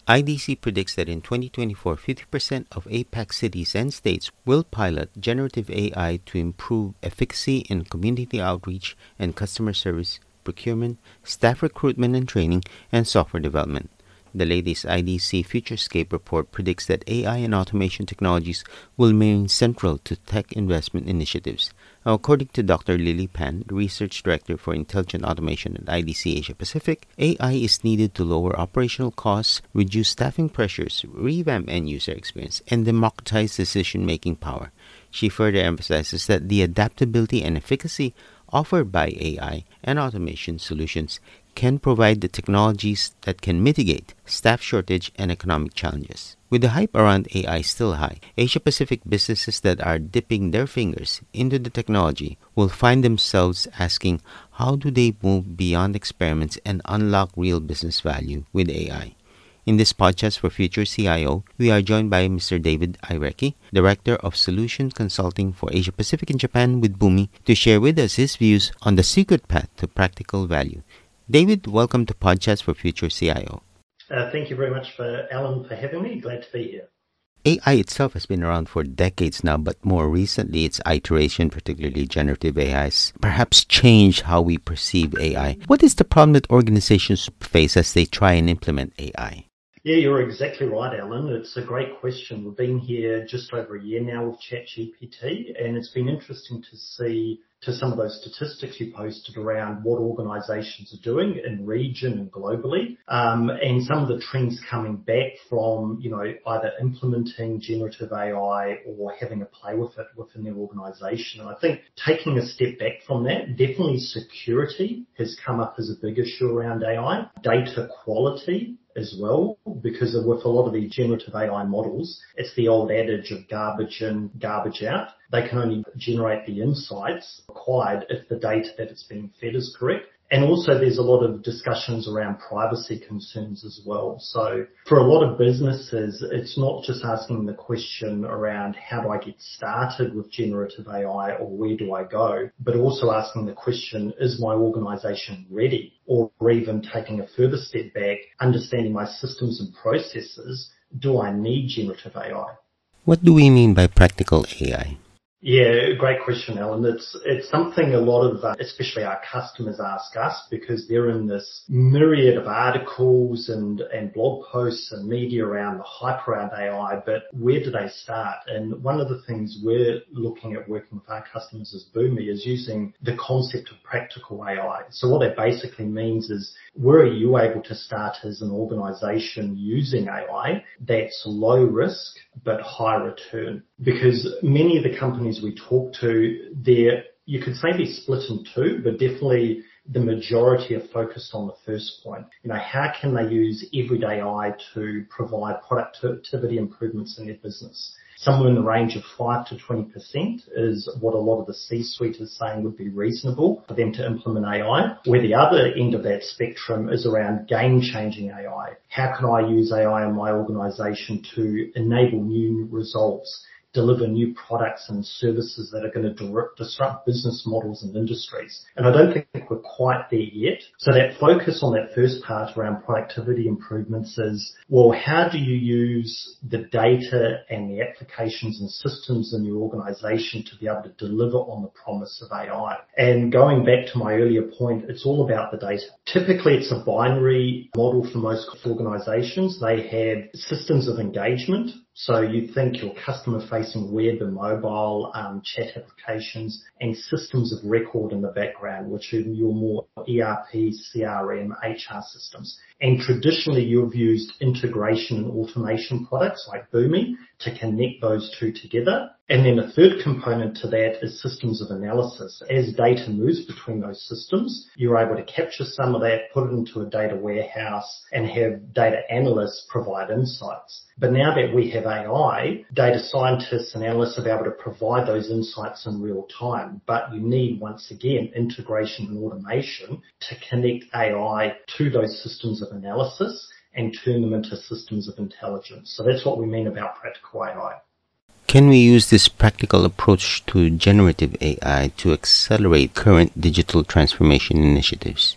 IDC predicts that in 2024, 50% of APAC cities and states will pilot generative AI to improve efficacy in community outreach and customer service, procurement, staff recruitment and training, and software development. The latest IDC Futurescape report predicts that AI and automation technologies will remain central to tech investment initiatives. Now, according to Dr. Lily Pan, the Research Director for Intelligent Automation at IDC Asia Pacific, AI is needed to lower operational costs, reduce staffing pressures, revamp end-user experience, and democratize decision-making power. She further emphasizes that the adaptability and efficacy offered by AI and automation solutions can provide the technologies that can mitigate staff shortage and economic challenges. With the hype around AI still high, Asia-Pacific businesses that are dipping their fingers into the technology will find themselves asking, how do they move beyond experiments and unlock real business value with AI? In this podcast for Future CIO, we are joined by Mr. David Ireki, Director of Solution Consulting for Asia Pacific and Japan with Boomi, to share with us his views on the secret path to practical value. David, welcome to Podcast for Future CIO. Thank you very much, Alan, for having me. Glad to be here. AI itself has been around for decades now, but more recently its iteration, particularly generative AI, has perhaps changed how we perceive AI. What is the problem that organizations face as they try and implement AI? Yeah, you're exactly right, Alan. It's a great question. We've been here just over a year now with ChatGPT, and it's been interesting to see some of those statistics you posted around what organizations are doing in region and globally, and some of the trends coming back from, either implementing generative AI or having a play with it within their organization. And I think taking a step back from that, definitely security has come up as a big issue around AI, data quality as well, because with a lot of the generative AI models, it's the old adage of garbage in, garbage out. They can only generate the insights required if the data that it's being fed is correct. And also there's a lot of discussions around privacy concerns as well. So for a lot of businesses, it's not just asking the question around how do I get started with generative AI or where do I go, but also asking the question, is my organization ready? Or even taking a further step back, understanding my systems and processes, do I need generative AI? What do we mean by practical AI? Yeah, great question, Alan. It's something a lot of, especially our customers ask us because they're in this myriad of articles and blog posts and media around the hype around AI, but where do they start? And one of the things we're looking at working with our customers as Boomi is using the concept of practical AI. So what that basically means is, where are you able to start as an organization using AI that's low risk but high return? Because many of the companies we talk to, you could say they're split in two, but definitely the majority are focused on the first point. How can they use everyday AI to provide productivity improvements in their business? Somewhere in the range of 5 to 20% is what a lot of the C-suite is saying would be reasonable for them to implement AI. Where the other end of that spectrum is around game-changing AI. How can I use AI in my organization to enable new results, deliver new products and services that are going to disrupt business models and industries? And I don't think we're quite there yet. So that focus on that first part around productivity improvements is, well, how do you use the data and the applications and systems in your organization to be able to deliver on the promise of AI? And going back to my earlier point, it's all about the data. Typically, it's a binary model for most organizations. They have systems of engagement. So you think your customer-facing web and mobile chat applications and systems of record in the background, which are your more ERP, CRM, HR systems. And traditionally, you've used integration and automation products like Boomi to connect those two together. And then a third component to that is systems of analysis. As data moves between those systems, you're able to capture some of that, put it into a data warehouse, and have data analysts provide insights. But now that we have AI, data scientists and analysts are able to provide those insights in real time. But you need, once again, integration and automation to connect AI to those systems of analysis and turn them into systems of intelligence. So that's what we mean about practical AI. Can we use this practical approach to generative AI to accelerate current digital transformation initiatives?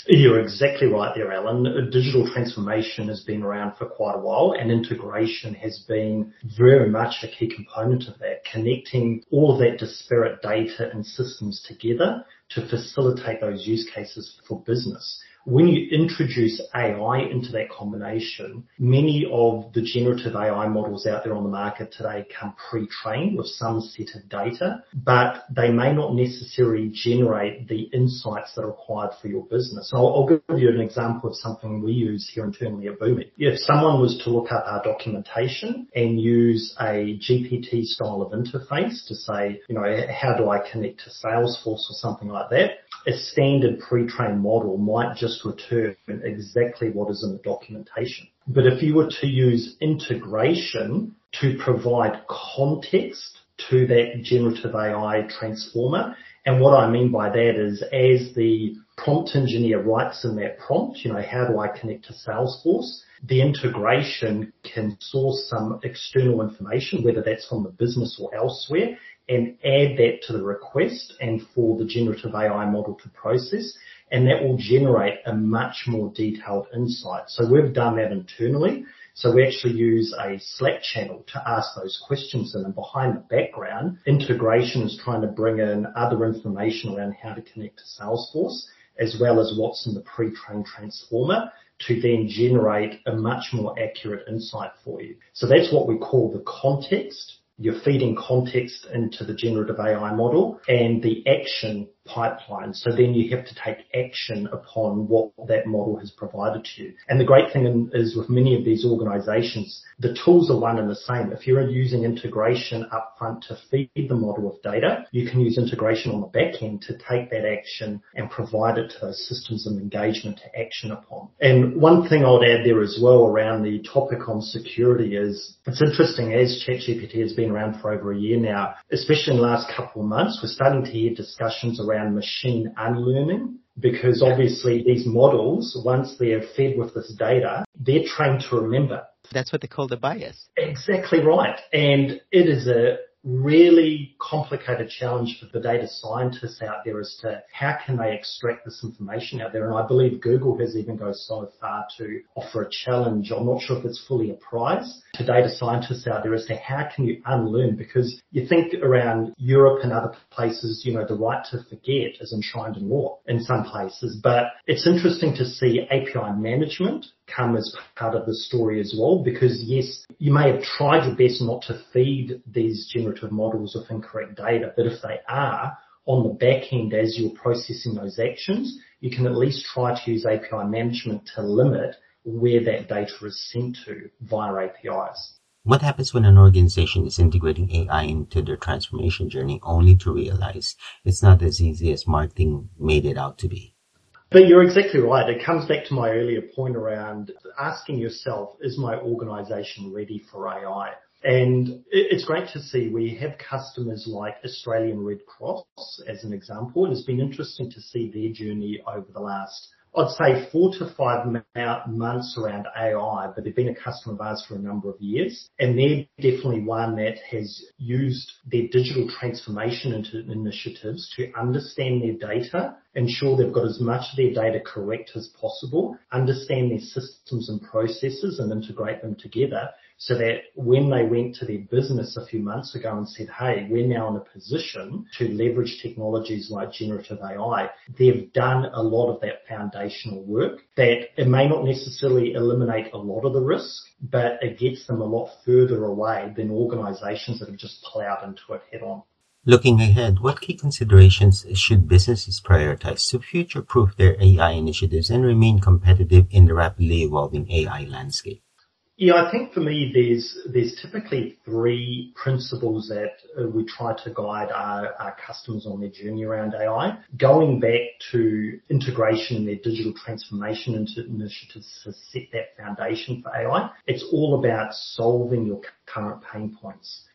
You're exactly right there, Alan. Digital transformation has been around for quite a while, and integration has been very much a key component of that, connecting all of that disparate data and systems together to facilitate those use cases for business. When you introduce AI into that combination, many of the generative AI models out there on the market today come pre-trained with some set of data, but they may not necessarily generate the insights that are required for your business. So I'll give you an example of something we use here internally at Boomi. If someone was to look up our documentation and use a GPT style of interface to say, how do I connect to Salesforce or something like that, a standard pre-trained model might just return exactly what is in the documentation. But if you were to use integration to provide context to that generative AI transformer, and what I mean by that is as the prompt engineer writes in that prompt, how do I connect to Salesforce? The integration can source some external information, whether that's from the business or elsewhere, and add that to the request and for the generative AI model to process, and that will generate a much more detailed insight. So we've done that internally. So we actually use a Slack channel to ask those questions in, and behind the background, integration is trying to bring in other information around how to connect to Salesforce, as well as what's in the pre-trained transformer, to then generate a much more accurate insight for you. So that's what we call the context. You're feeding context into the generative AI model and the action pipeline. So then you have to take action upon what that model has provided to you. And the great thing is with many of these organizations, the tools are one and the same. If you're using integration upfront to feed the model with data, you can use integration on the back end to take that action and provide it to those systems of engagement to action upon. And one thing I would add there as well around the topic on security is, it's interesting, as ChatGPT has been around for over a year now, especially in the last couple of months, we're starting to hear discussions around machine unlearning, because obviously these models, once they're fed with this data, they're trained to remember. That's what they call the bias. Exactly right. And it is a really complicated challenge for the data scientists out there as to how can they extract this information out there. And I believe Google has even gone so far to offer a challenge, I'm not sure if it's fully a prize, to data scientists out there as to how can you unlearn, because you think around Europe and other places, the right to forget is enshrined in law in some places. But it's interesting to see API management come as part of the story as well, because yes, you may have tried your best not to feed these generative models with incorrect data, but if they are, on the back end as you're processing those actions, you can at least try to use API management to limit where that data is sent to via APIs. What happens when an organization is integrating AI into their transformation journey only to realize it's not as easy as marketing made it out to be? But you're exactly right. It comes back to my earlier point around asking yourself, is my organization ready for AI? And it's great to see we have customers like Australian Red Cross as an example. It's been interesting to see their journey over the last, I'd say 4 to 5 months around AI, but they've been a customer of ours for a number of years. And they're definitely one that has used their digital transformation initiatives to understand their data, ensure they've got as much of their data correct as possible, understand their systems and processes and integrate them together, so that when they went to their business a few months ago and said, hey, we're now in a position to leverage technologies like generative AI, they've done a lot of that foundational work that it may not necessarily eliminate a lot of the risk, but it gets them a lot further away than organizations that have just plowed into it head on. Looking ahead, what key considerations should businesses prioritize to future-proof their AI initiatives and remain competitive in the rapidly evolving AI landscape? Yeah, I think for me, there's typically 3 principles that we try to guide our customers on their journey around AI. Going back to integration in their digital transformation initiatives to set that foundation for AI, it's all about solving your current pain points.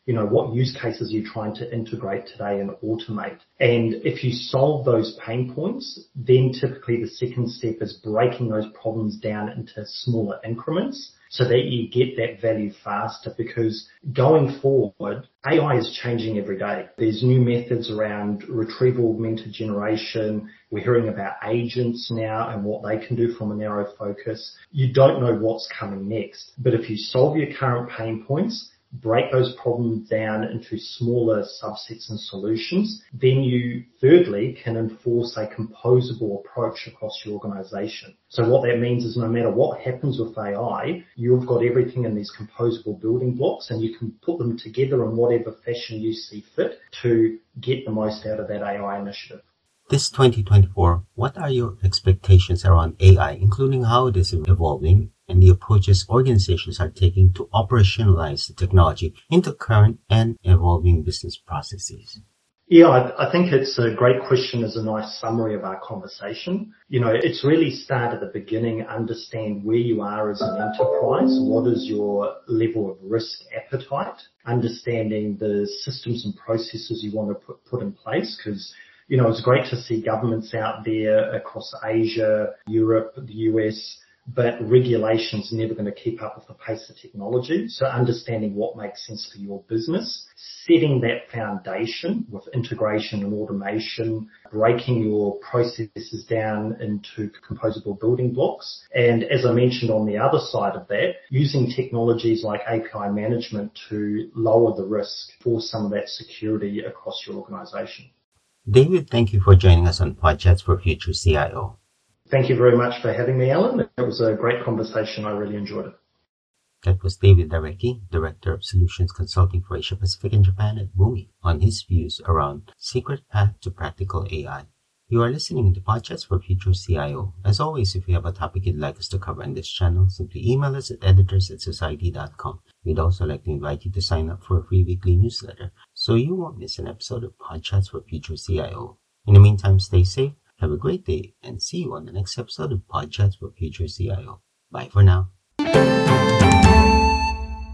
what use cases are you trying to integrate today and automate? And if you solve those pain points, then typically the second step is breaking those problems down into smaller increments so that you get that value faster, because going forward, AI is changing every day. There's new methods around retrieval augmented generation. We're hearing about agents now and what they can do from a narrow focus. You don't know what's coming next, but if you solve your current pain points, break those problems down into smaller subsets and solutions, then you thirdly can enforce a composable approach across your organization. So what that means is no matter what happens with AI, you've got everything in these composable building blocks and you can put them together in whatever fashion you see fit to get the most out of that AI initiative. This 2024, what are your expectations around AI, including how it is evolving and the approaches organizations are taking to operationalize the technology into current and evolving business processes? Yeah, I think it's a great question as a nice summary of our conversation. It's really start at the beginning, understand where you are as an enterprise, what is your level of risk appetite, understanding the systems and processes you want to put in place, because it's great to see governments out there across Asia, Europe, the US, but regulation's never going to keep up with the pace of technology. So understanding what makes sense for your business, setting that foundation with integration and automation, breaking your processes down into composable building blocks. And as I mentioned on the other side of that, using technologies like API management to lower the risk for some of that security across your organization. David, thank you for joining us on Podchats for Future CIO. Thank you very much for having me, Alan. It was a great conversation. I really enjoyed it. That was David Darecki, Director of Solutions Consulting for Asia Pacific and Japan at Boomi, on his views around Secret Path to Practical AI. You are listening to Podchats for Future CIO. As always, if you have a topic you'd like us to cover in this channel, simply email us at editors@society.com. We'd also like to invite you to sign up for a free weekly newsletter so you won't miss an episode of Podchats for Future CIO. In the meantime, stay safe, have a great day, and see you on the next episode of Podchats for Future CIO. Bye for now.